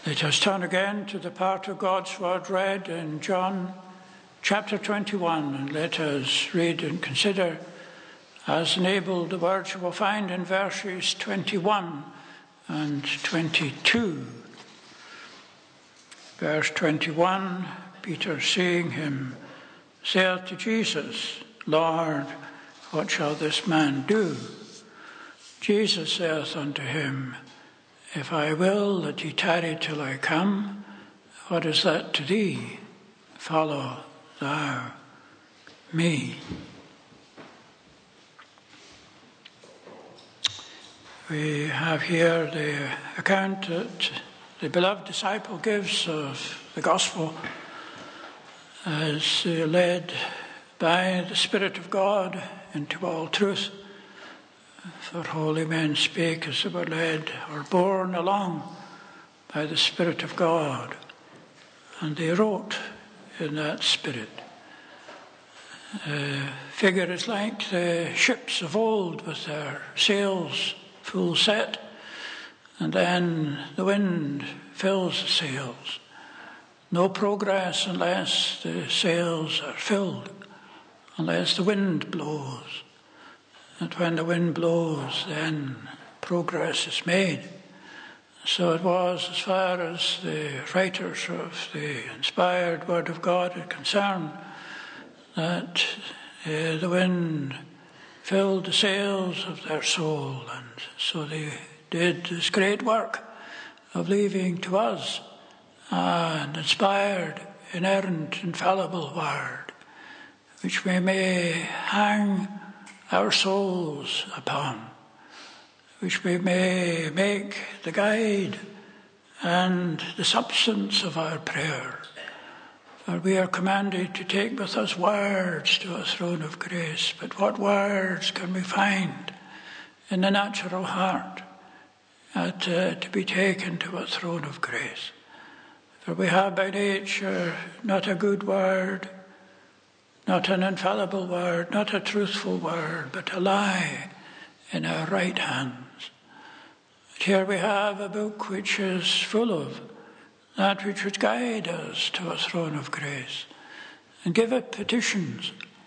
Let us turn again to the part of God's word read in John chapter 21, and let us read and consider as enabled the words you will find in verses 21 and 22. Verse 21, Peter seeing him saith to Jesus, Lord, what shall this man do? Jesus saith unto him, If I will that he tarry till I come, what is that to thee? Follow thou me. We have here the account that the beloved disciple gives of the gospel as led by the Spirit of God into all truth. For holy men spake as they were led or borne along by the Spirit of God, and they wrote in that Spirit. Figure is like the ships of old with their sails full set, and then the wind fills the sails. No progress unless the sails are filled, unless the wind blows. And when the wind blows, then progress is made. So it was as far as the writers of the inspired Word of God are concerned, that the wind filled the sails of their soul, and so they did this great work of leaving to us an inspired, inerrant, infallible Word, which we may hang our souls upon, which we may make the guide and the substance of our prayer. For we are commanded to take with us words to a throne of grace. But what words can we find in the natural heart to be taken to a throne of grace? For we have by nature not a good word, not an infallible word, not a truthful word, but a lie in our right hands. Here we have a book which is full of that which would guide us to a throne of grace and give it petitions,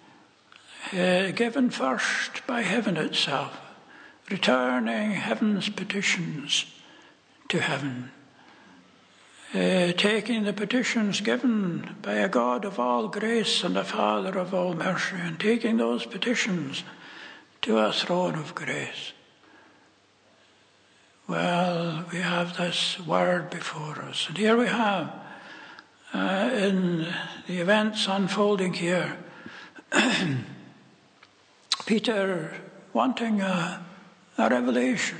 given first by heaven itself, returning heaven's petitions to heaven. Taking the petitions given by a God of all grace and a Father of all mercy, and taking those petitions to a throne of grace. Well, we have this word before us, and here we have, in the events unfolding here, Peter wanting a revelation,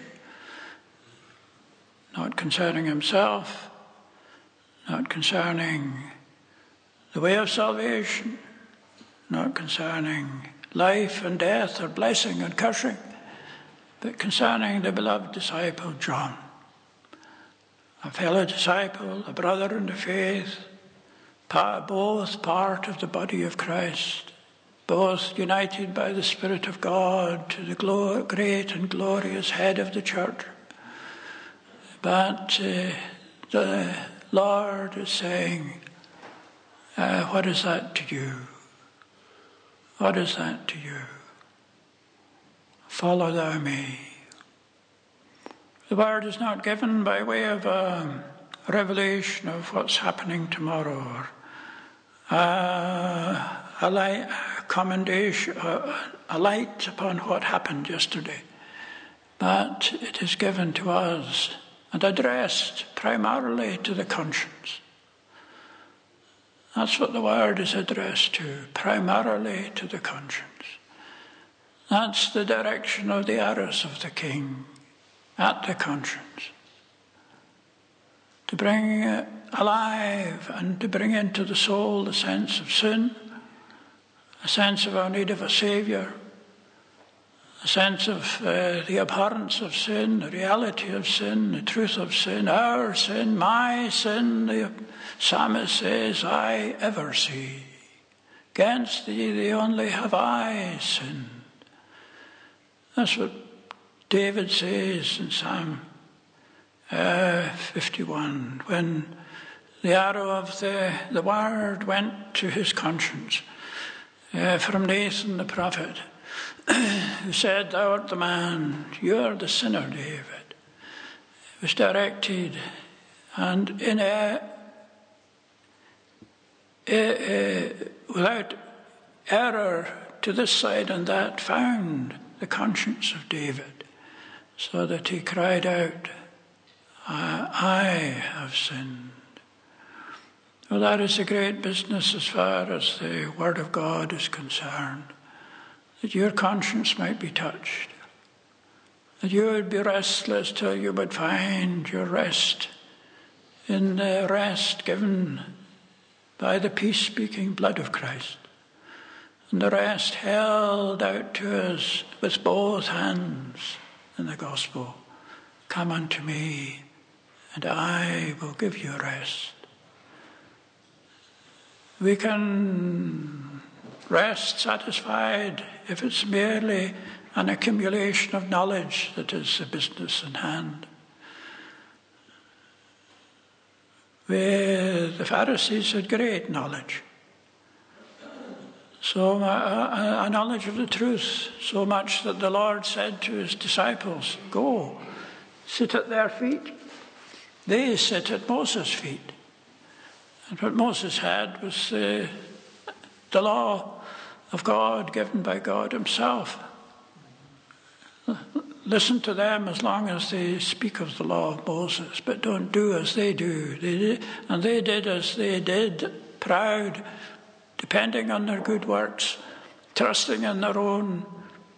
not concerning himself, not concerning the way of salvation, not concerning life and death or blessing and cursing, but concerning the beloved disciple John, a fellow disciple, a brother in the faith, both part of the body of Christ, both united by the Spirit of God to the great and glorious head of the church. But the Lord is saying, what is that to you? What is that to you? Follow thou me. The word is not given by way of a revelation of what's happening tomorrow, or a light commendation, a light upon what happened yesterday. But it is given to us and addressed primarily to the conscience. That's what the word is addressed to, primarily to the conscience. That's the direction of the arrows of the King, at the conscience. To bring alive and to bring into the soul the sense of sin, a sense of our need of a Saviour, a sense of the abhorrence of sin, the reality of sin, the truth of sin, our sin, my sin, the psalmist says, I ever see. Against thee, the only have I sinned. That's what David says in Psalm 51, when the arrow of the word went to his conscience from Nathan the prophet, who said, "Thou art the man, you are the sinner, David." It was directed and without error to this side and that found the conscience of David, so that he cried out, "I have sinned." Well, that is a great business as far as the Word of God is concerned, that your conscience might be touched, that you would be restless till you would find your rest in the rest given by the peace-speaking blood of Christ, and the rest held out to us with both hands in the gospel. "Come unto me, and I will give you rest." We can rest satisfied if it's merely an accumulation of knowledge that is the business in hand. The Pharisees had great knowledge, so a knowledge of the truth, so much that the Lord said to his disciples, "Go, sit at their feet." They sit at Moses' feet. And what Moses had was the law of God given by God himself. Listen to them as long as they speak of the law of Moses, but don't do as they do. They did as they did, proud, depending on their good works, trusting in their own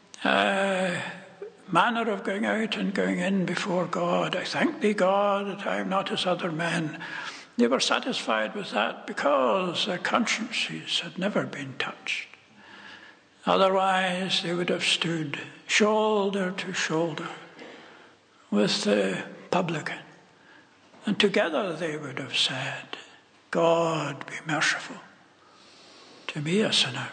manner of going out and going in before God. "I thank thee, God, that I am not as other men." They were satisfied with that because their consciences had never been touched. Otherwise, they would have stood shoulder to shoulder with the publican, and together they would have said, "God be merciful to me, a sinner."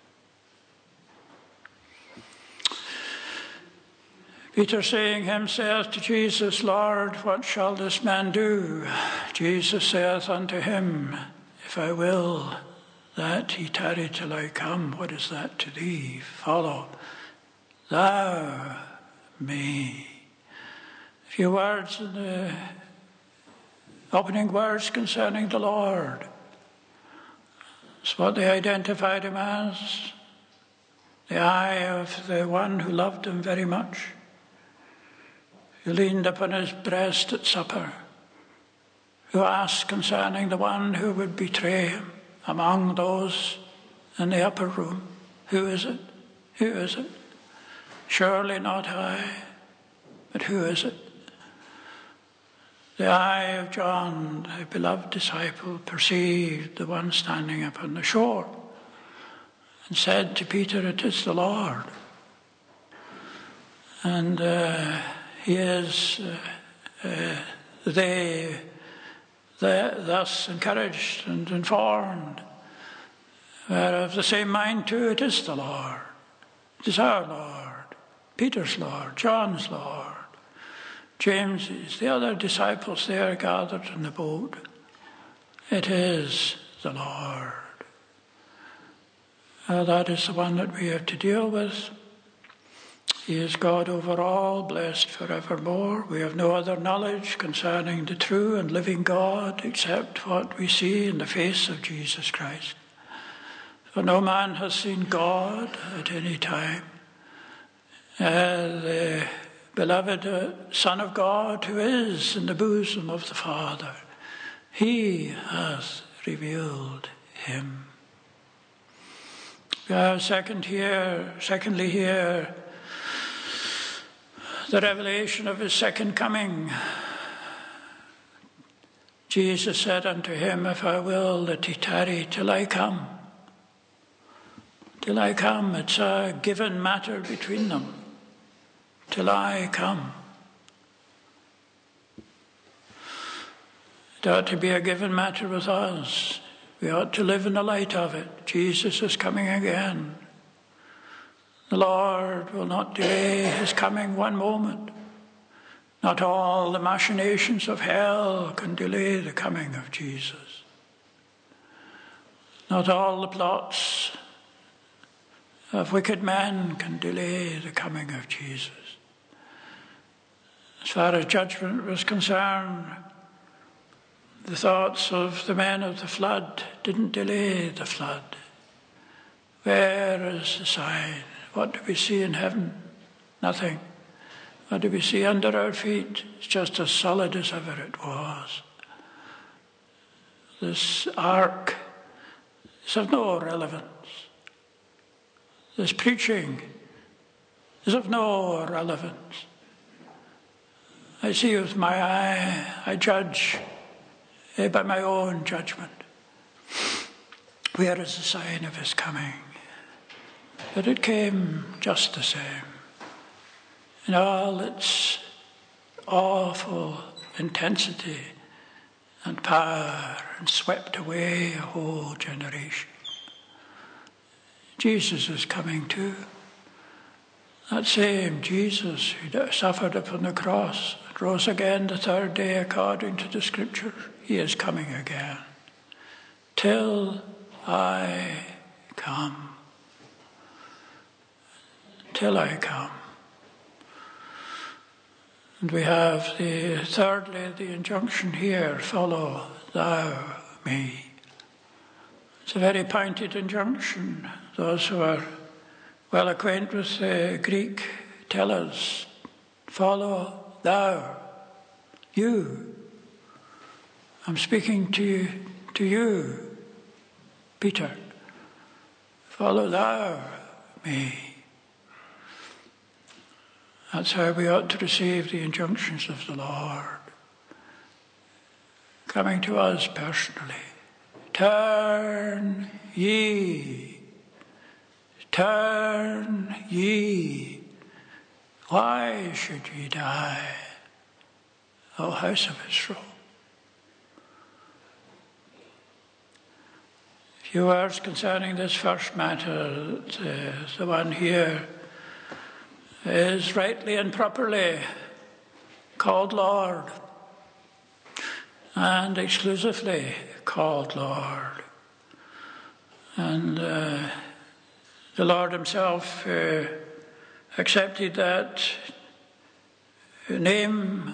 Peter saying him saith to Jesus, "Lord, what shall this man do?" Jesus saith unto him, "If I will that he tarry till I come, what is that to thee? Follow thou me." A few words in the opening words concerning the Lord. It's what they identified him as. The eye of the one who loved him very much, who leaned upon his breast at supper, who asked concerning the one who would betray him among those in the upper room, "Who is it? Who is it? Surely not I, but who is it?" The eye of John, the beloved disciple, perceived the one standing upon the shore and said to Peter, "It is the Lord." And he is thus encouraged and informed, were of the same mind too. It is the Lord. It is our Lord, Peter's Lord, John's Lord, James's, the other disciples there gathered in the boat. It is the Lord. That is the one that we have to deal with. He is God over all, blessed forevermore. We have no other knowledge concerning the true and living God except what we see in the face of Jesus Christ. For no man has seen God at any time. The beloved Son of God, who is in the bosom of the Father, he hath revealed him. We have secondly here, the revelation of his second coming. Jesus said unto him, "If I will that he tarry till I come." Till I come, it's a given matter between them. Till I come. It ought to be a given matter with us. We ought to live in the light of it. Jesus is coming again. The Lord will not delay his coming one moment. Not all the machinations of hell can delay the coming of Jesus. Not all the plots of wicked men can delay the coming of Jesus. As far as judgment was concerned, the thoughts of the men of the flood didn't delay the flood. Where is the sign? What do we see in heaven? Nothing. What do we see under our feet? It's just as solid as ever it was. This ark is of no relevance. This preaching is of no relevance. I see with my eye, I judge by my own judgment. Where is the sign of his coming? But it came just the same. In all its awful intensity and power, and swept away a whole generation. Jesus is coming too. That same Jesus who suffered upon the cross and rose again the third day according to the Scripture, he is coming again. Till I come. Till I come. And we have thirdly the injunction here, follow thou me. It's a very pointed injunction. Those who are well acquainted with the Greek tell us, follow thou, you. I'm speaking to you, Peter. Follow thou me. That's how we ought to receive the injunctions of the Lord, coming to us personally. Turn ye, why should ye die, O house of Israel? A few words concerning this first matter. The one here is rightly and properly called Lord, and exclusively called Lord. And the Lord himself accepted that name,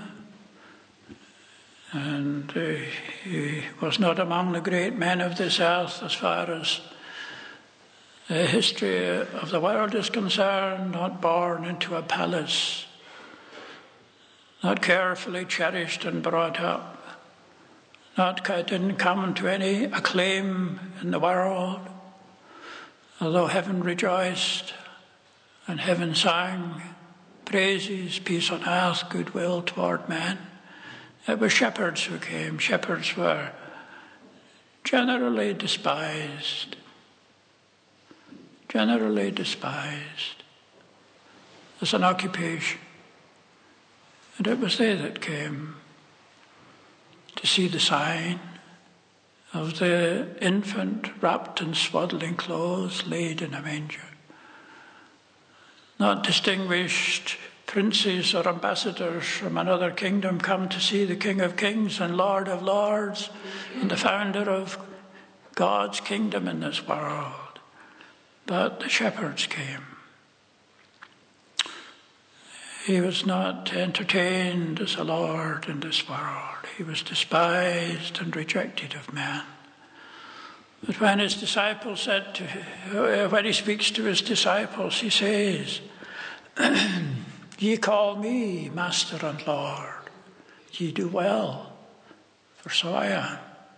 and he was not among the great men of this earth as far as the history of the world is concerned, not born into a palace, not carefully cherished and brought up, didn't come to any acclaim in the world, although heaven rejoiced and heaven sang praises, peace on earth, goodwill toward men. It was shepherds who came. Shepherds were generally despised as an occupation. And it was they that came to see the sign of the infant wrapped in swaddling clothes, laid in a manger. Not distinguished princes or ambassadors from another kingdom come to see the King of Kings and Lord of Lords and the founder of God's kingdom in this world. But the shepherds came. He was not entertained as a Lord in this world. He was despised and rejected of men. But when his disciples said when he speaks to his disciples, he says, ye call me Master and Lord. Ye do well, for so I am.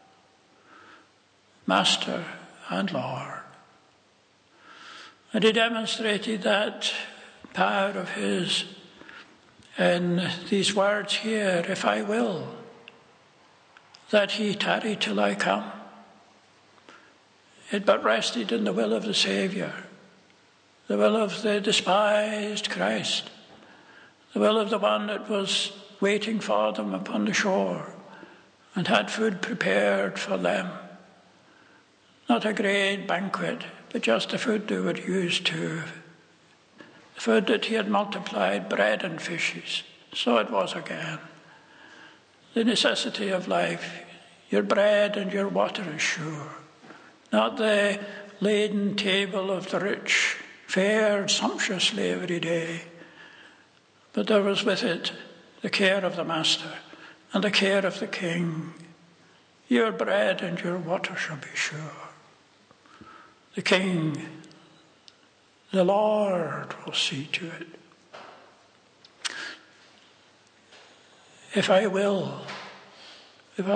Master and Lord. And he demonstrated that power of his in these words here, if I will, that he tarry till I come. It but rested in the will of the Saviour, the will of the despised Christ, the will of the one that was waiting for them upon the shore and had food prepared for them. Not a great banquet, but just the food they were used to. The food that he had multiplied, bread and fishes, So it was again. The necessity of life, your bread and your water is sure, not the laden table of the rich, fared sumptuously every day, but there was with it the care of the master and the care of the king. Your bread and your water shall be sure. The king, the Lord, will see to it. If I will, there's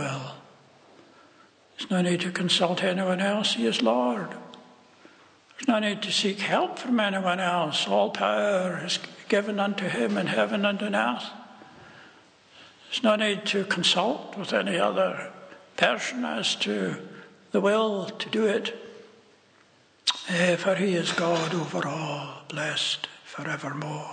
no need to consult anyone else. He is Lord. There's no need to seek help from anyone else. All power is given unto him in heaven and on earth. There's no need to consult with any other person as to the will to do it. For he is God over all, blessed forevermore.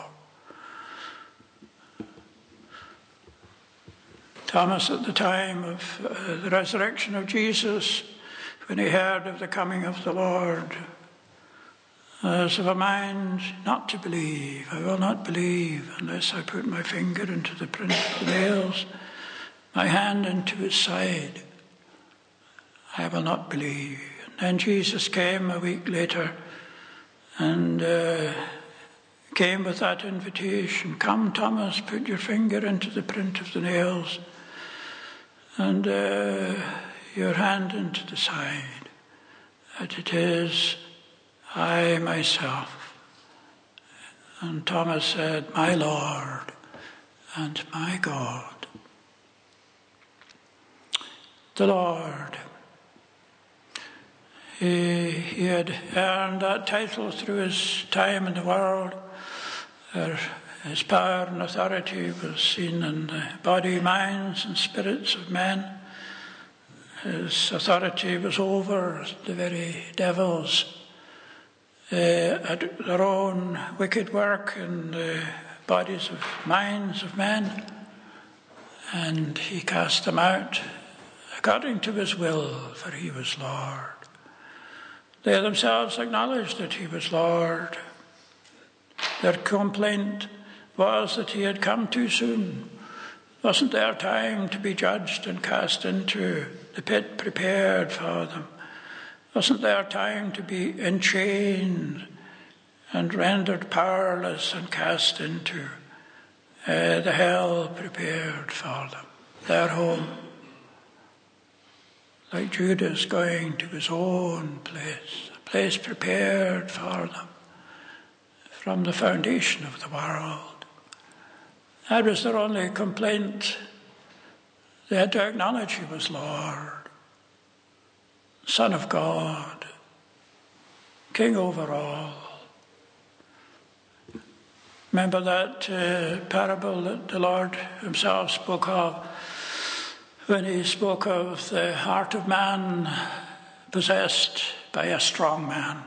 Thomas, at the time of the resurrection of Jesus, when he heard of the coming of the Lord, was of a mind not to believe. I will not believe unless I put my finger into the print of the nails, my hand into his side. I will not believe. And then Jesus came a week later and came with that invitation. Come, Thomas, put your finger into the print of the nails and your hand into the side, that it is I myself. And Thomas said, my Lord and my God. The Lord. He had earned that title through his time in the world. His power and authority was seen in the body, minds and spirits of men. His authority was over the very devils at their own wicked work in the bodies of minds of men. And he cast them out according to his will, for he was Lord. They themselves acknowledged that he was Lord. Their complaint was that he had come too soon. Wasn't their time to be judged and cast into the pit prepared for them? Wasn't their time to be enchained and rendered powerless and cast into the hell prepared for them, their home? Like Judas going to his own place, a place prepared for them from the foundation of the world. That was their only complaint. They had to acknowledge he was Lord, Son of God, King over all. Remember that parable that the Lord himself spoke of when he spoke of the heart of man possessed by a strong man,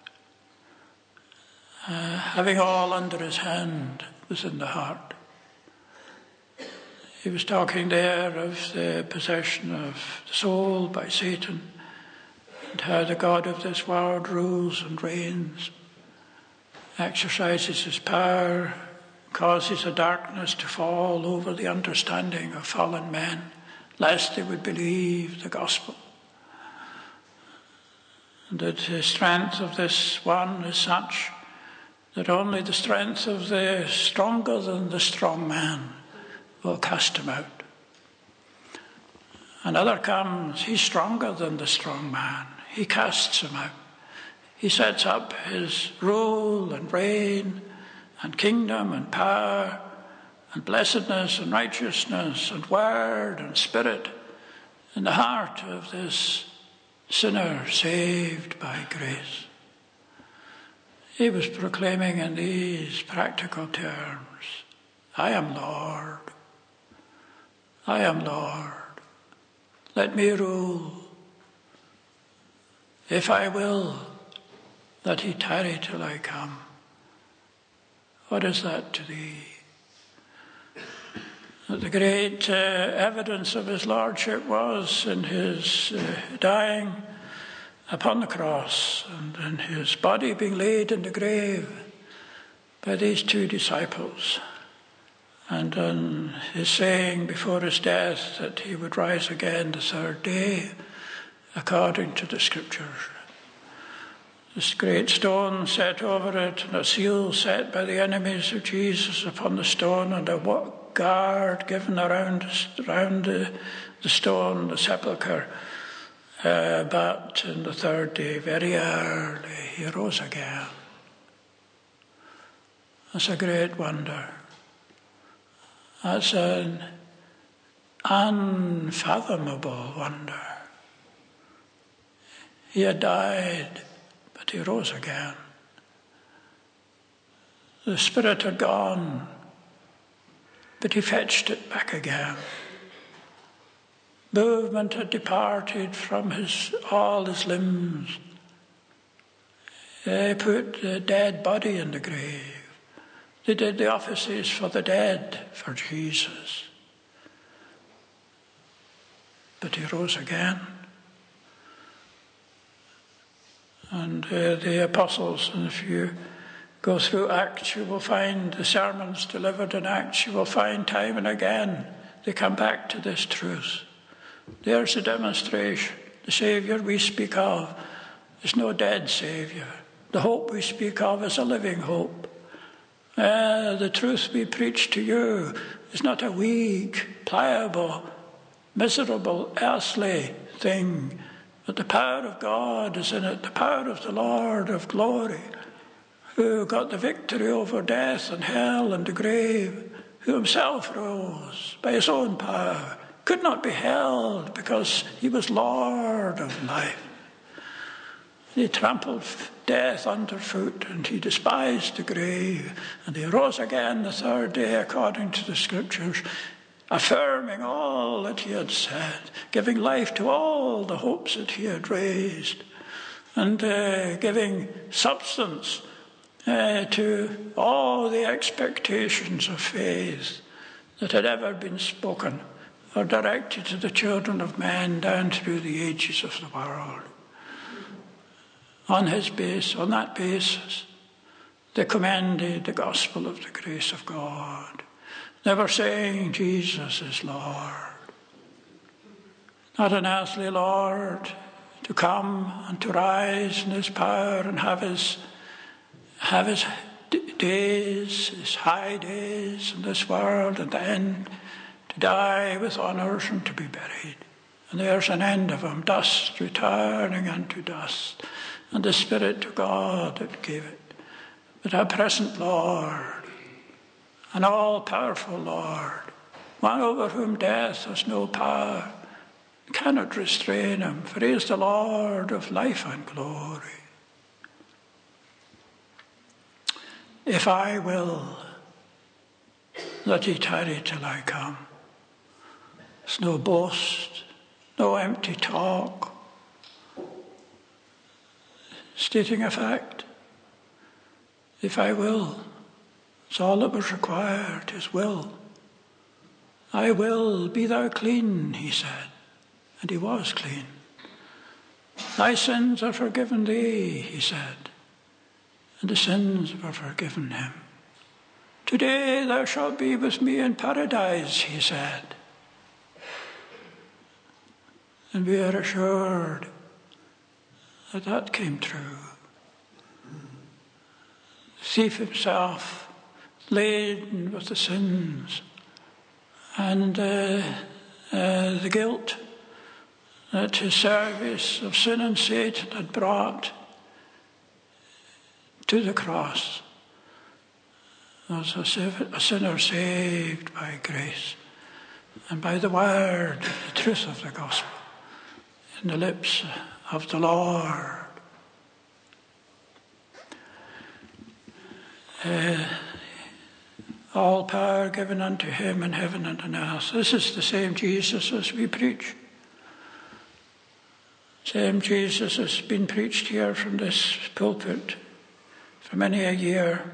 having all under his hand was in the heart. He was talking there of the possession of the soul by Satan and how the God of this world rules and reigns, exercises his power, causes a darkness to fall over the understanding of fallen men, lest they would believe the gospel. And that the strength of this one is such that only the strength of the stronger than the strong man will cast him out. Another comes, he's stronger than the strong man. He casts him out. He sets up his rule and reign and kingdom and power and blessedness and righteousness and word and spirit in the heart of this sinner saved by grace. He was proclaiming in these practical terms, I am Lord. I am Lord. Let me rule. If I will, that he tarry till I come. What is that to thee? The great evidence of his lordship was in his dying upon the cross and in his body being laid in the grave by these two disciples. and on his saying before his death that he would rise again the third day, according to the Scriptures. This great stone set over it, and a seal set by the enemies of Jesus upon the stone, and a guard given around the stone, the sepulchre. But on the third day, very early, he rose again. That's a great wonder. That's an unfathomable wonder. He had died, but he rose again. The spirit had gone, but he fetched it back again. Movement had departed from all his limbs. They put the dead body in the grave. They did the offices for the dead for Jesus. But he rose again. And the apostles, and if you go through Acts, you will find the sermons delivered in Acts, you will find time and again they come back to this truth. There's a demonstration. The Saviour we speak of is no dead Saviour. The hope we speak of is a living hope. The truth we preach to you is not a weak, pliable, miserable, earthly thing, but the power of God is in it, the power of the Lord of glory, who got the victory over death and hell and the grave, who himself rose by his own power, could not be held because he was Lord of life. He trampled death underfoot, and he despised the grave, and he rose again the third day according to the Scriptures, affirming all that he had said, giving life to all the hopes that he had raised, and giving substance to all the expectations of faith that had ever been spoken or directed to the children of men down through the ages of the world. On that basis, they commended the gospel of the grace of God, never saying Jesus is Lord. Not an earthly Lord to come and to rise in his power and have his days, his high days in this world, and then to die with honours and to be buried. And there's an end of him, dust returning unto dust, and the Spirit to God that gave it. But our present Lord, an all-powerful Lord, one over whom death has no power, cannot restrain him, for he is the Lord of life and glory. If I will, let ye tarry till I come. It's no boast, no empty talk, stating a fact. If I will, it's all that was required, his will. I will, be thou clean, he said, and he was clean. Thy sins are forgiven thee, he said, and the sins were forgiven him. Today thou shalt be with me in paradise, he said. And we are assured that came true. The thief himself, laden with the sins and the guilt that his service of sin and Satan had brought to the cross, was a sinner saved by grace and by the word, the truth of the gospel, in the lips of the Lord. All power given unto him in heaven and on earth. This is the same Jesus as we preach. Same Jesus has been preached here from this pulpit for many a year.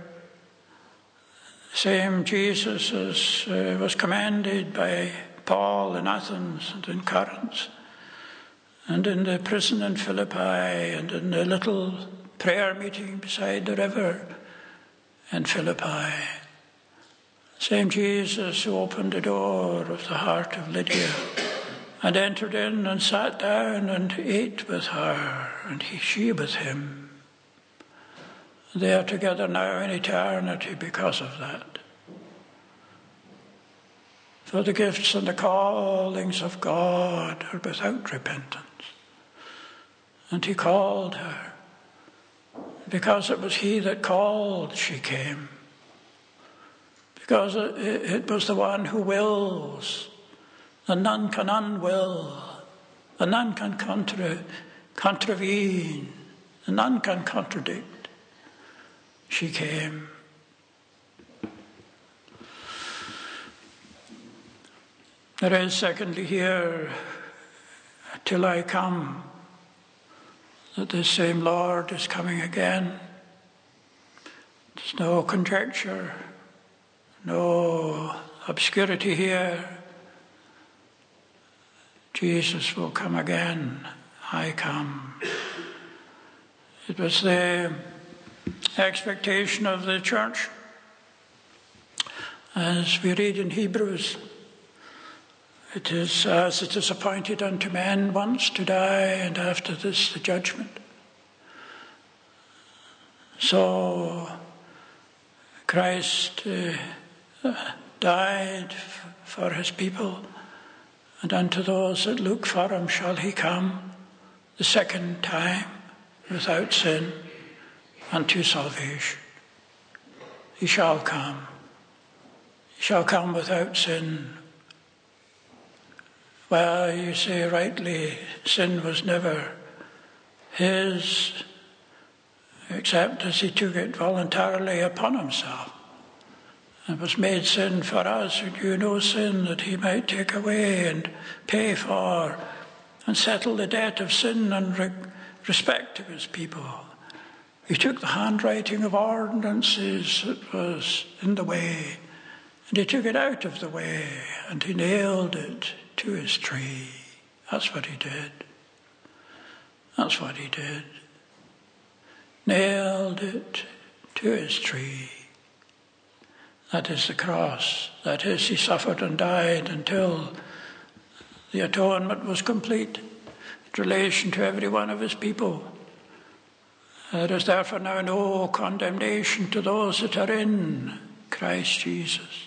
Same Jesus as was commended by Paul in Athens and in Corinth, and in the prison in Philippi, and in the little prayer meeting beside the river in Philippi. Same Jesus who opened the door of the heart of Lydia and entered in and sat down and ate with her, and she with him. They are together now in eternity because of that. For the gifts and the callings of God are without repentance. And he called her. Because it was he that called, she came. Because it was the one who wills, and none can unwill, and none can contravene, and none can contradict. She came. There is, secondly, here, till I come, that this same Lord is coming again. There's no conjecture, no obscurity here. Jesus will come again. I come. It was the expectation of the church, as we read in Hebrews. It is as it is appointed unto men once to die, and after this the judgment. So Christ died for his people, and unto those that look for him shall he come the second time without sin unto salvation. He shall come. He shall come without sin. Well, you say rightly, sin was never his, except as he took it voluntarily upon himself. It was made sin for us who knew no sin, that he might take away and pay for and settle the debt of sin and respect of his people. He took the handwriting of ordinances that was in the way, and he took it out of the way, and he nailed it to his tree. That's what he did. That's what he did. Nailed it to his tree. That is the cross. That is, he suffered and died until the atonement was complete in relation to every one of his people. There is therefore now no condemnation to those that are in Christ Jesus.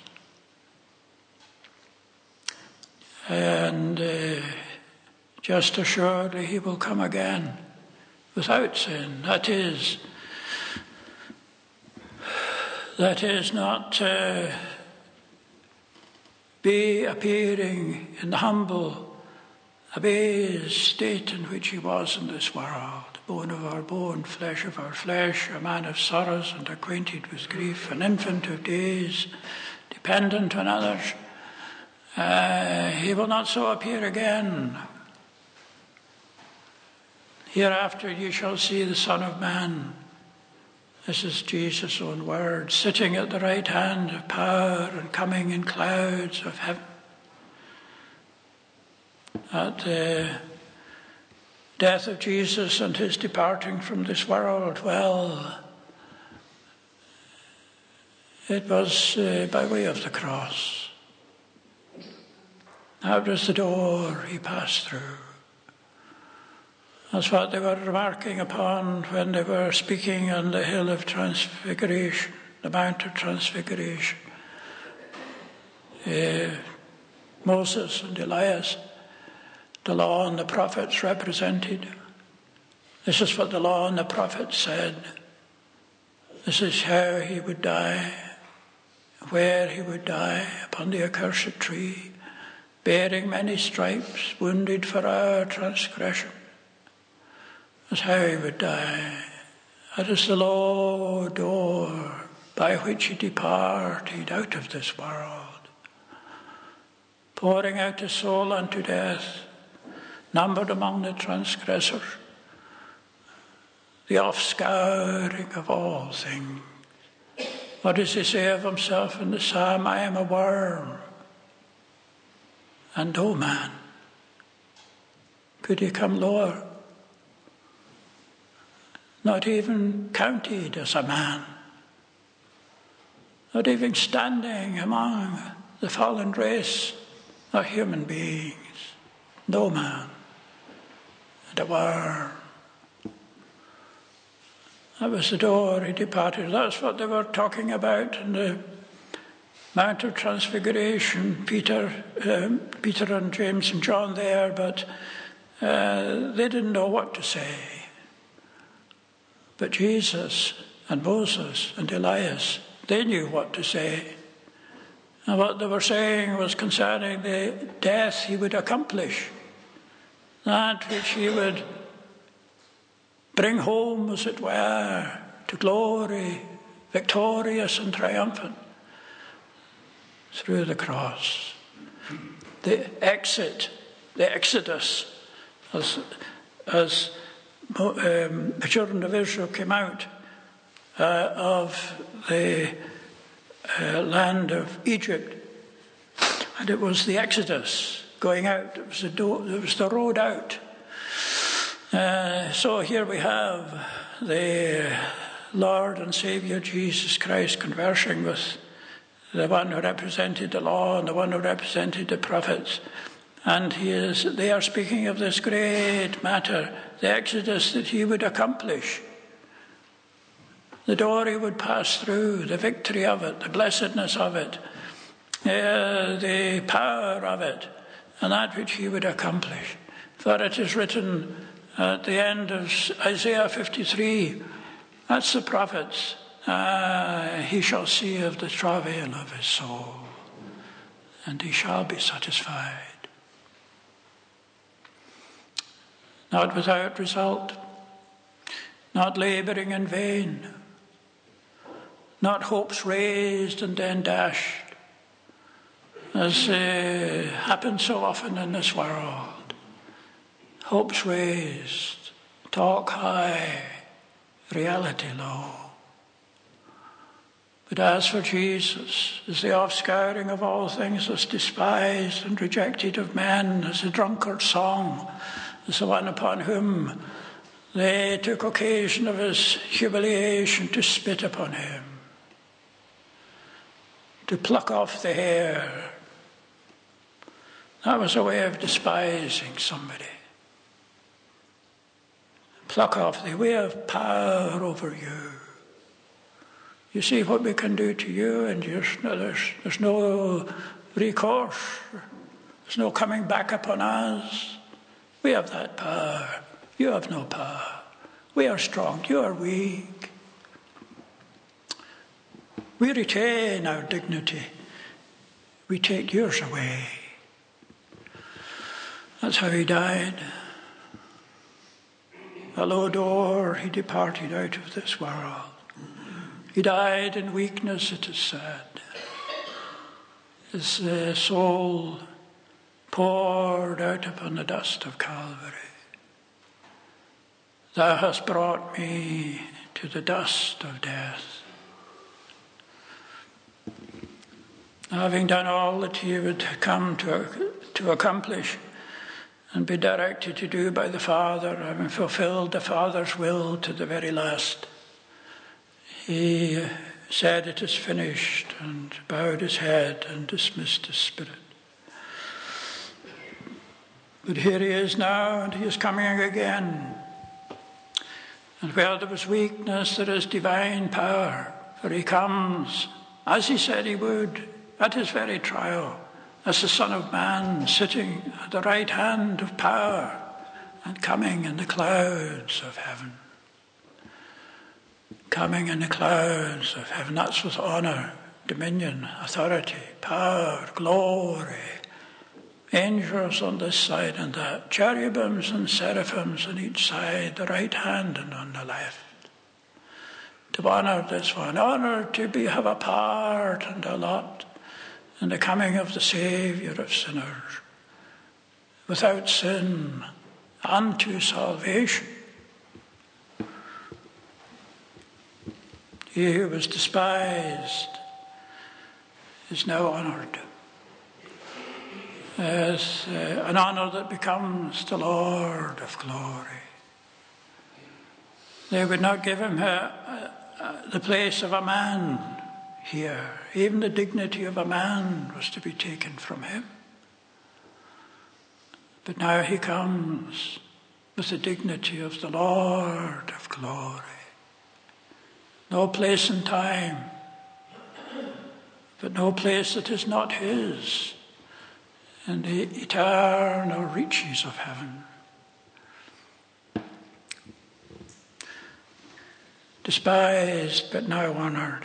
And just assuredly he will come again without sin. That is not be appearing in the humble, abased state in which he was in this world, bone of our bone, flesh of our flesh, a man of sorrows and acquainted with grief, an infant of days, dependent on others. He will not so appear again. Hereafter you shall see the Son of Man. This is Jesus' own word, sitting at the right hand of power and coming in clouds of heaven. At the death of Jesus and his departing from this world, well, it was by way of the cross. That was the door he passed through. That's what they were remarking upon when they were speaking on the hill of transfiguration, the Mount of Transfiguration. Moses and Elias, the law and the prophets represented. This is what the law and the prophets said. This is how he would die, where he would die, upon the accursed tree, bearing many stripes, wounded for our transgression. That's how he would die. That is the low door by which he departed out of this world, pouring out his soul unto death, numbered among the transgressors, the offscouring of all things. What does he say of himself in the psalm? I am a worm, and no man. Could he come lower? Not even counted as a man. not even standing among the fallen race of human beings. No man, and a worm. That was the door he departed. That's what they were talking about in the Mount of Transfiguration. Peter and James and John there, but they didn't know what to say. But Jesus and Moses and Elias, they knew what to say. And what they were saying was concerning the death he would accomplish, that which he would bring home, as it were, to glory, victorious and triumphant through the cross. The exodus, as the children of Israel came out of the land of Egypt, and it was the exodus going out. It was the road out. So here we have the Lord and Saviour Jesus Christ conversing with the one who represented the law and the one who represented the prophets. And they are speaking of this great matter, the exodus that he would accomplish. The door he would pass through, the victory of it, the blessedness of it, the power of it, and that which he would accomplish. For it is written at the end of Isaiah 53, that's the prophets, he shall see of the travail of his soul, and he shall be satisfied. Not without result, not labouring in vain, not hopes raised and then dashed, as happens so often in this world. Hopes raised, talk high, reality low. But as for Jesus, as the offscouring of all things, as despised and rejected of men, as a drunkard's song, as the one upon whom they took occasion of his humiliation to spit upon him, to pluck off the hair. That was a way of despising somebody. Pluck off the way of power over you. You see what we can do to you, and there's no recourse. There's no coming back upon us. We have that power. You have no power. We are strong. You are weak. We retain our dignity. We take yours away. That's how he died. A low door, he departed out of this world. He died in weakness, it is said. His soul poured out upon the dust of Calvary. Thou hast brought me to the dust of death. Having done all that he would come to accomplish and be directed to do by the Father, having fulfilled the Father's will to the very last, he said, "It is finished," and bowed his head and dismissed his spirit. But here he is now, and he is coming again. And where there was weakness, there is divine power, for he comes, as he said he would, at his very trial, as the Son of Man, sitting at the right hand of power and coming in the clouds of heaven. Coming in the clouds of heaven. That's with honour, dominion, authority, power, glory. Angels on this side and that. Cherubims and seraphims on each side, the right hand and on the left. To honour this one. Honour to have a part and a lot in the coming of the Saviour of sinners, without sin, unto salvation. He who was despised is now honoured, as an honour that becomes the Lord of glory. They would not give him the place of a man. here. Even the dignity of a man was to be taken from him. But now he comes with the dignity of the Lord of glory. No place and time, but no place that is not his in the eternal reaches of heaven. Despised but now honoured.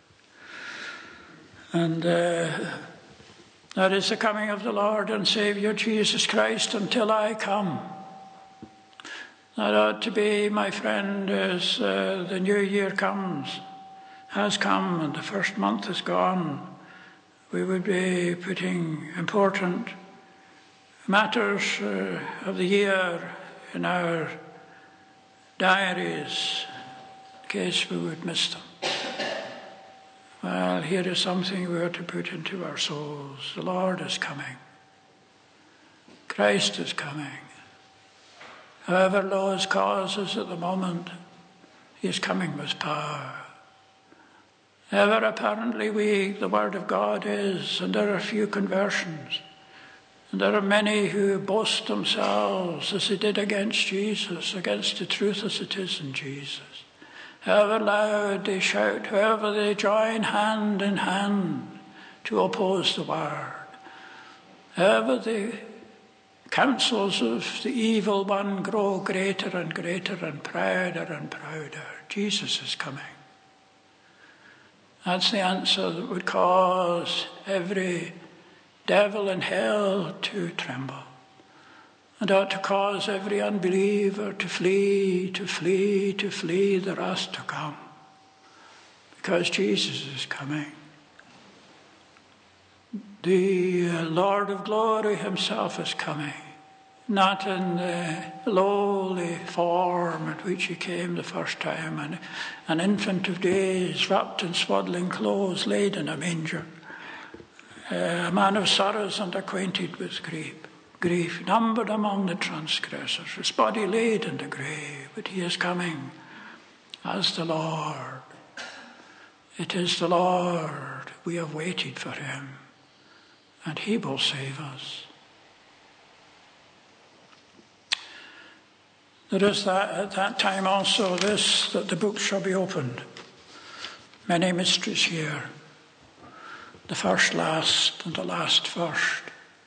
And that is the coming of the Lord and Saviour Jesus Christ until I come. That ought to be, my friend, as the new year has come and the first month is gone. We would be putting important matters of the year in our diaries in case we would miss them. Well, here is something we are to put into our souls. The Lord is coming. Christ is coming. However low his cause is at the moment, he is coming with power. Ever apparently weak the word of God is, and there are few conversions. And there are many who boast themselves as they did against Jesus, against the truth as it is in Jesus. However loud they shout, however they join hand in hand to oppose the word. However the counsels of the evil one grow greater and greater and prouder, Jesus is coming. That's the answer that would cause every devil in hell to tremble, and ought to cause every unbeliever to flee the wrath to come, because Jesus is coming. The Lord of glory himself is coming, not in the lowly form in which he came the first time, an infant of days wrapped in swaddling clothes, laid in a manger, a man of sorrows and acquainted with grief, numbered among the transgressors, his body laid in the grave. But he is coming as the Lord. It is the Lord. We have waited for him, and he will save us. There is that at that time also this, that the book shall be opened. Many mysteries here. The first last and the last first.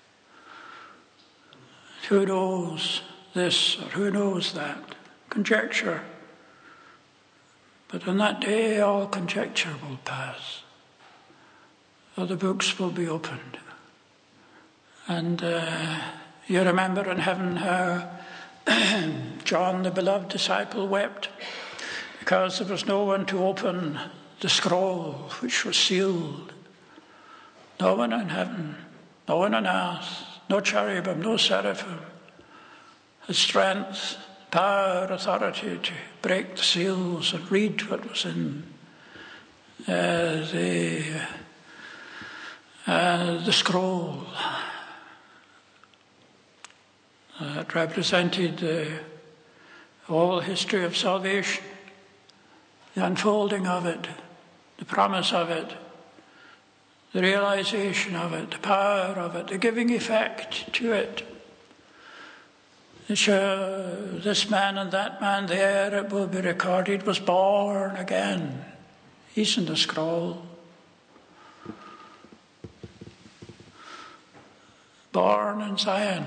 Who knows this or who knows that? Conjecture. But on that day all conjecture will pass. For the books will be opened. And you remember in heaven how John, the beloved disciple, wept because there was no one to open the scroll which was sealed. No one in heaven, no one on earth, no cherubim, no seraphim had strength, power, authority to break the seals and read what was in the scroll. It represented the whole history of salvation, the unfolding of it, the promise of it, the realization of it, the power of it, the giving effect to it. This man and that man there, it will be recorded, was born again. He's in the scroll. Born in Zion.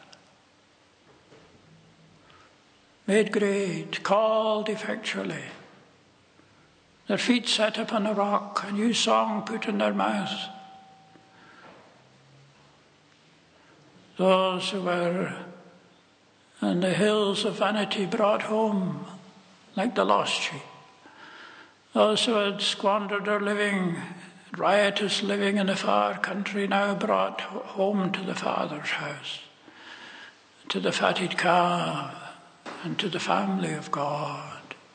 Made great, called effectually. Their feet set upon a rock, a new song put in their mouth. Those who were on the hills of vanity brought home like the lost sheep. Those who had squandered their living, riotous living in a far country, now brought home to the Father's house, to the fatted calf, and to the family of God.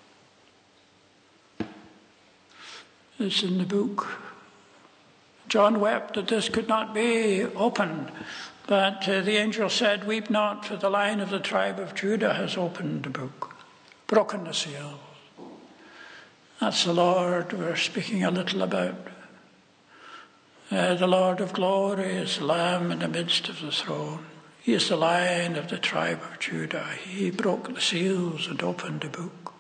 It's in the book. John wept that this could not be opened, but the angel said, "Weep not, for the Lion of the tribe of Judah has opened the book, broken the seal." That's the Lord we're speaking a little about The Lord of glory is the Lamb in the midst of the throne. He is the Lion of the tribe of Judah. He broke the seals and opened the book.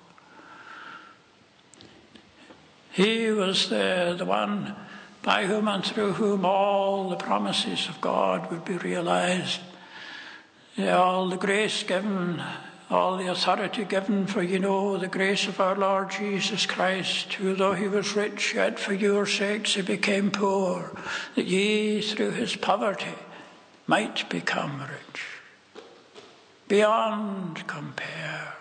He was the one by whom and through whom all the promises of God would be realized. All the grace given, all the authority given, for you know the grace of our Lord Jesus Christ, who though he was rich, yet for your sakes he became poor, that ye through his poverty might become rich, beyond compare.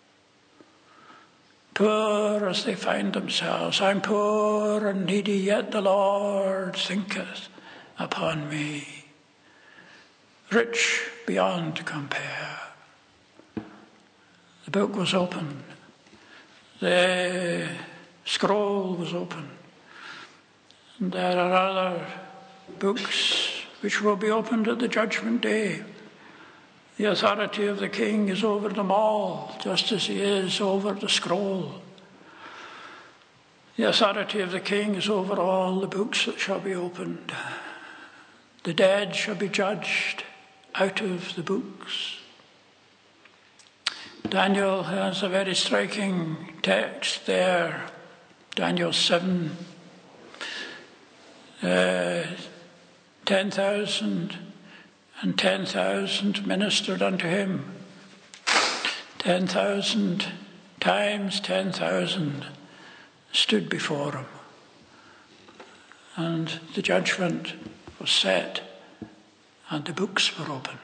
Poor as they find themselves, I'm poor and needy, yet the Lord thinketh upon me. Rich beyond compare. The book was opened. The scroll was opened. And there are other books which will be opened at the judgment day. The authority of the King is over them all, just as he is over the scroll. The authority of the King is over all the books that shall be opened. The dead shall be judged out of the books. Daniel has a very striking text there. Daniel 7, 10,000 and 10,000 ministered unto him. 10,000 times 10,000 stood before him. And the judgment was set, and the books were opened.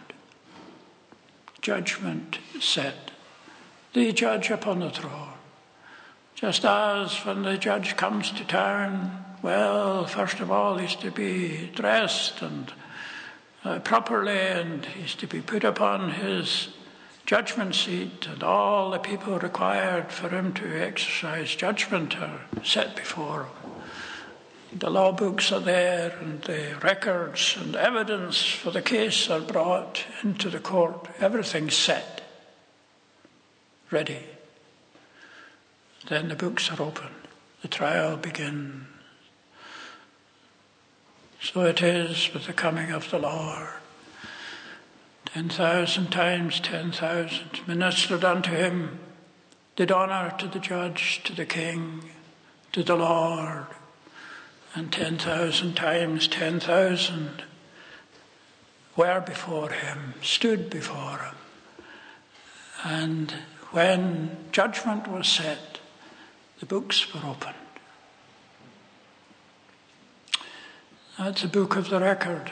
Judgment set. The judge upon the throne. Just as when the judge comes to town, well, first of all, he's to be dressed and properly, and he's to be put upon his judgment seat, and all the people required for him to exercise judgment are set before him. The law books are there, and the records and evidence for the case are brought into the court. Everything's set, ready. Then the books are opened. The trial begins. So it is with the coming of the Lord. 10,000 times 10,000 ministered unto him, did honour to the judge, to the king, to the Lord. And 10,000 times 10,000 were before him, stood before him. And when judgment was set, the books were opened. That's a book of the record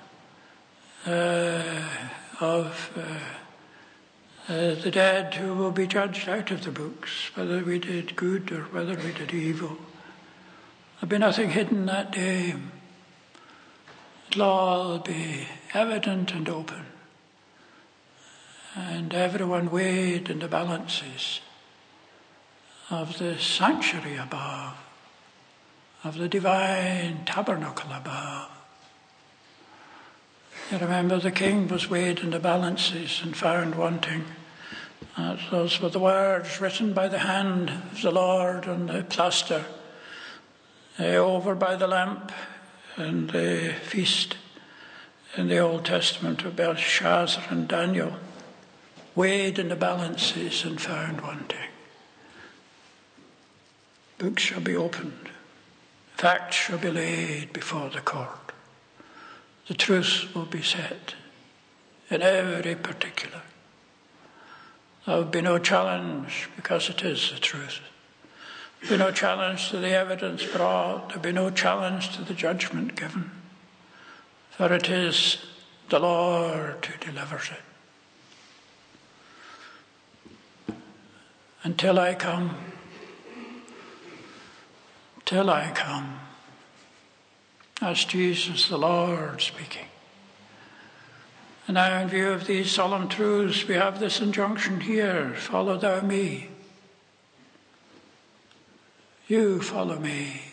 of the dead who will be judged out of the books, whether we did good or whether we did evil. There'll be nothing hidden that day. It'll all be evident and open. And everyone weighed in the balances of the sanctuary above, of the divine tabernacle above. You remember the king was weighed in the balances and found wanting. Those were the words written by the hand of the Lord on the plaster over by the lamp in the feast in the Old Testament of Belshazzar and Daniel, weighed in the balances and found wanting. Books shall be opened. Facts shall be laid before the court. The truth will be set in every particular. There will be no challenge because it is the truth. There will be no challenge to the evidence brought. There will be no challenge to the judgment given. For it is the Lord who delivers it. Until I come, that's Jesus the Lord speaking. And now in view of these solemn truths, we have this injunction here: follow thou me. You follow me.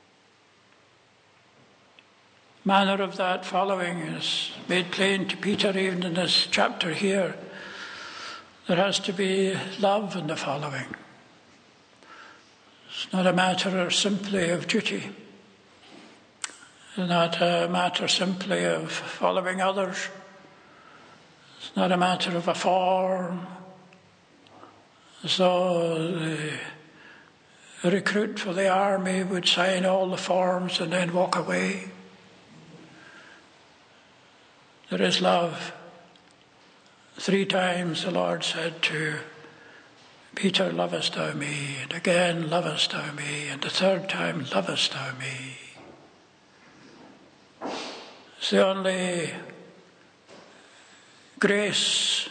Manner of that following is made plain to Peter even in this chapter here. There has to be love in the following. It's not a matter simply of duty. not a matter simply of following others. It's not a matter of a form, as though the recruit for the army would sign all the forms and then walk away. There is love. 3 times the Lord said to Peter, "Lovest thou me?" And again, "Lovest thou me?" And the 3rd time, "Lovest thou me?" It's the only grace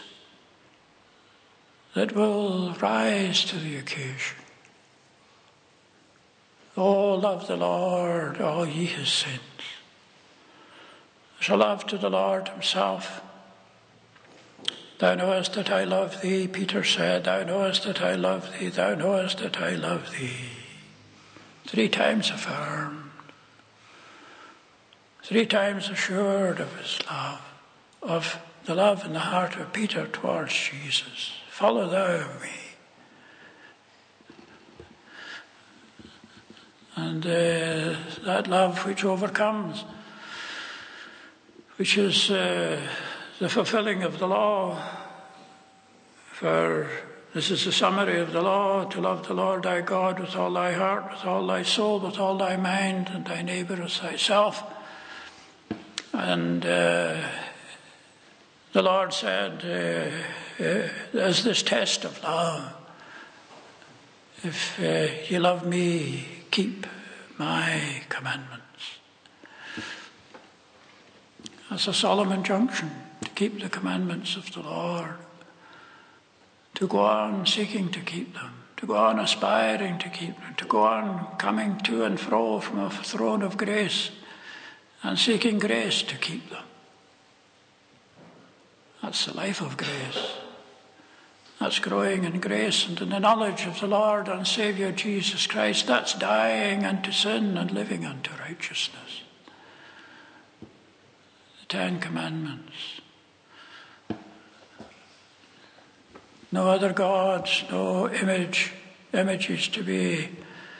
that will rise to the occasion. Oh, love the Lord, all ye his saints. There's a love to the Lord himself. "Thou knowest that I love thee," Peter said. "Thou knowest that I love thee. Thou knowest that I love thee." 3 times affirmed. 3 times assured of his love, of the love in the heart of Peter towards Jesus. "Follow thou me." And that love which overcomes, which is the fulfilling of the law. For this is the summary of the law: to love the Lord thy God with all thy heart, with all thy soul, with all thy mind, and thy neighbour as thyself. And the Lord said, as this test of love, "If you love me, keep my commandments." That's a solemn injunction, to keep the commandments of the Lord, to go on seeking to keep them, to go on aspiring to keep them, to go on coming to and fro from a throne of grace and seeking grace to keep them. That's the life of grace. That's growing in grace and in the knowledge of the Lord and Saviour Jesus Christ. That's dying unto sin and living unto righteousness. The 10 Commandments. No other gods, no images to be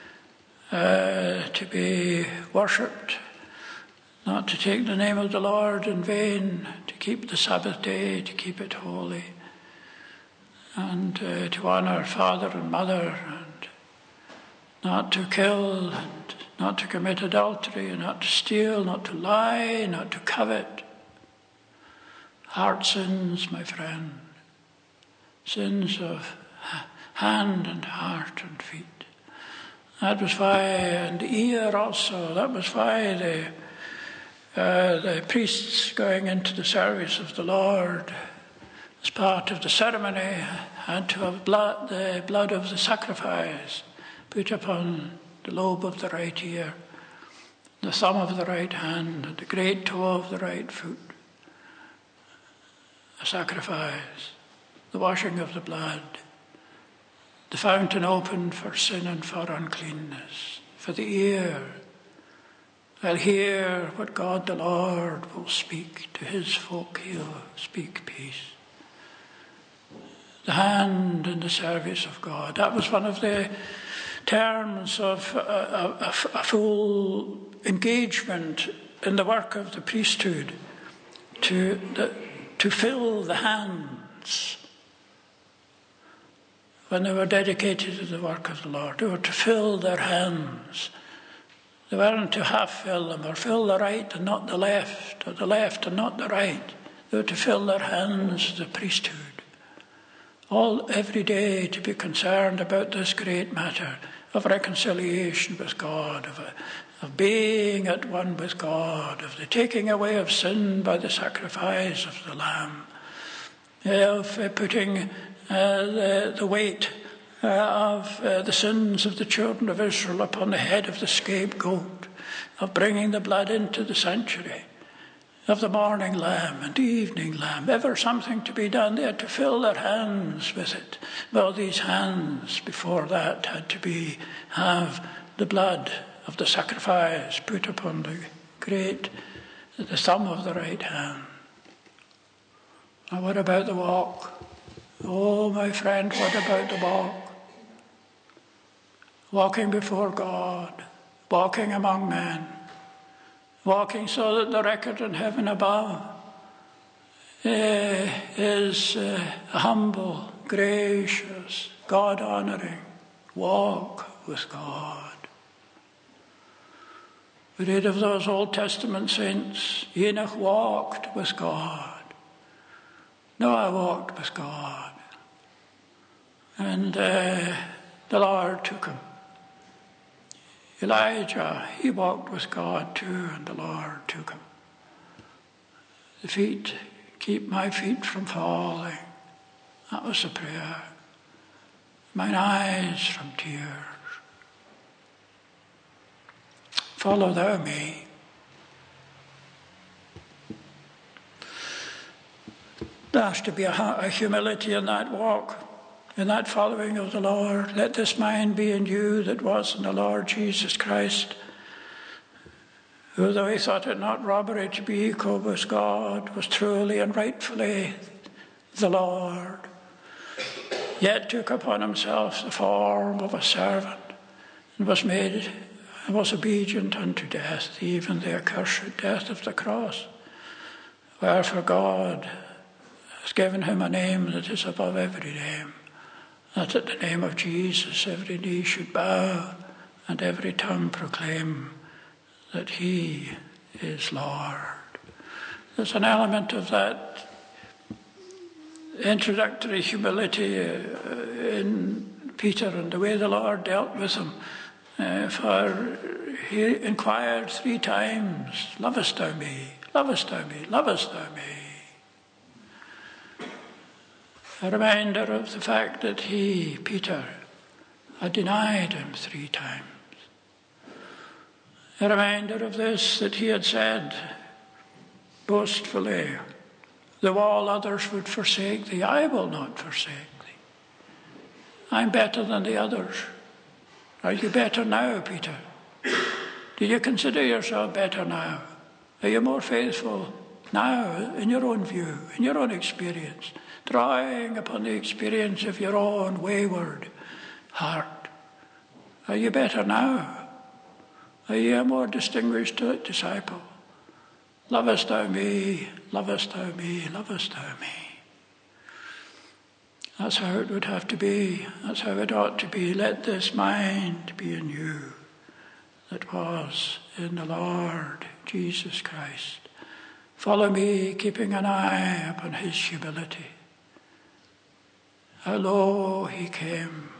worshipped, not to take the name of the Lord in vain, to keep the Sabbath day, to keep it holy, and to honour father and mother, and not to kill, and not to commit adultery, and not to steal, not to lie, not to covet. Heart sins, my friend. Sins of hand and heart and feet. That was why, and ear also, that was why the priests going into the service of the Lord as part of the ceremony had to have the blood of the sacrifice put upon the lobe of the right ear, the thumb of the right hand, and the great toe of the right foot. A sacrifice, the washing of the blood, the fountain opened for sin and for uncleanness, for the ear. I'll hear what God the Lord will speak to his folk. He'll speak peace. The hand in the service of God. That was one of the terms of a full engagement in the work of the priesthood, to fill the hands. When they were dedicated to the work of the Lord, they were to fill their hands. They weren't to half fill them, or fill the right and not the left, or the left and not the right. They were to fill their hands, the priesthood. Every day to be concerned about this great matter of reconciliation with God, of being at one with God, of the taking away of sin by the sacrifice of the Lamb, of putting the weight of the sins of the children of Israel upon the head of the scapegoat, of bringing the blood into the sanctuary, of the morning lamb and evening lamb, ever something to be done. They had to fill their hands with it. Well, these hands before that had to have the blood of the sacrifice put upon the thumb of the right hand. Now what about the walk? Oh, my friend, what about the walk? Walking before God, walking among men, walking so that the record in heaven above is a humble, gracious, God-honouring walk with God. We read of those Old Testament saints. Enoch walked with God. Noah walked with God. And the Lord took him. Elijah, he walked with God too, and the Lord took him. The feet, keep my feet from falling. That was the prayer. Mine eyes from tears. Follow thou me. There has to be a humility in that walk, in that following of the Lord. Let this mind be in you that was in the Lord Jesus Christ, who, though he thought it not robbery to be equal with God, was truly and rightfully the Lord, yet took upon himself the form of a servant, and was obedient unto death, even the accursed death of the cross. Wherefore God has given him a name that is above every name, that at the name of Jesus every knee should bow and every tongue proclaim that he is Lord. There's an element of that introductory humility in Peter and the way the Lord dealt with him. For he inquired 3 times, lovest thou me, lovest thou me, lovest thou me? A reminder of the fact that he, Peter, had denied him 3 times. A reminder of this, that he had said boastfully, though all others would forsake thee, I will not forsake thee. I'm better than the others. Are you better now, Peter? Do you consider yourself better now? Are you more faithful now in your own view, in your own experience, drawing upon the experience of your own wayward heart? Are you better now? Are you a more distinguished disciple? Lovest thou me, lovest thou me, lovest thou me? That's how it would have to be. That's how it ought to be. Let this mind be in you that was in the Lord Jesus Christ. Follow me, keeping an eye upon his humility. How low he came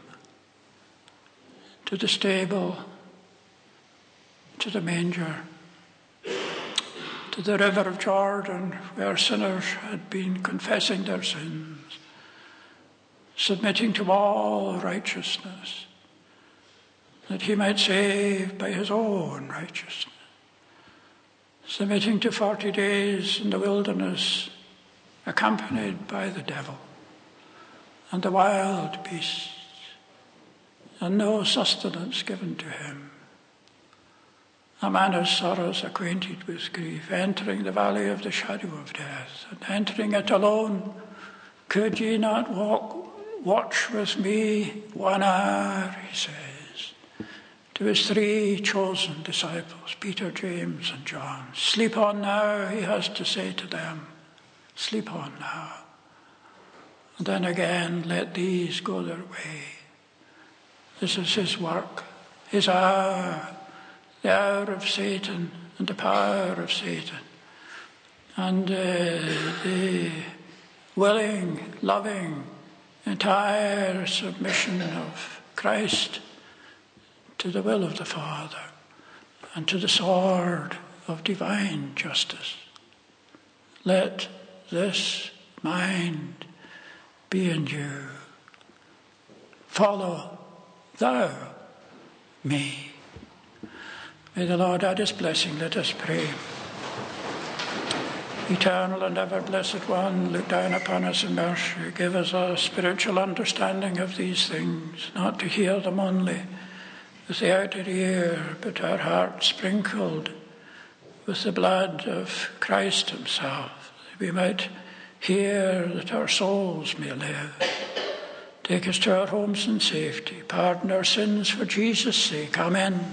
to the stable, to the manger, to the river of Jordan, where sinners had been confessing their sins, submitting to all righteousness, that he might save by his own righteousness, submitting to 40 days in the wilderness, accompanied by the devil and the wild beasts, and no sustenance given to him. A man of sorrows, acquainted with grief, entering the valley of the shadow of death, and entering it alone. Could ye not watch with me 1 hour, he says, to his 3 chosen disciples, Peter, James, and John. Sleep on now, he has to say to them. Sleep on now. And then again, let these go their way. This is his work, his hour, the hour of Satan and the power of Satan. And the willing, loving, entire submission of Christ to the will of the Father and to the sword of divine justice. Let this mind be in you. Follow thou me. May the Lord add his blessing. Let us pray. Eternal and ever blessed one, look down upon us in mercy. Give us a spiritual understanding of these things, not to hear them only with the outer ear, but our hearts sprinkled with the blood of Christ himself, that we might hear, that our souls may live. Take us to our homes in safety. Pardon our sins for Jesus' sake. Amen.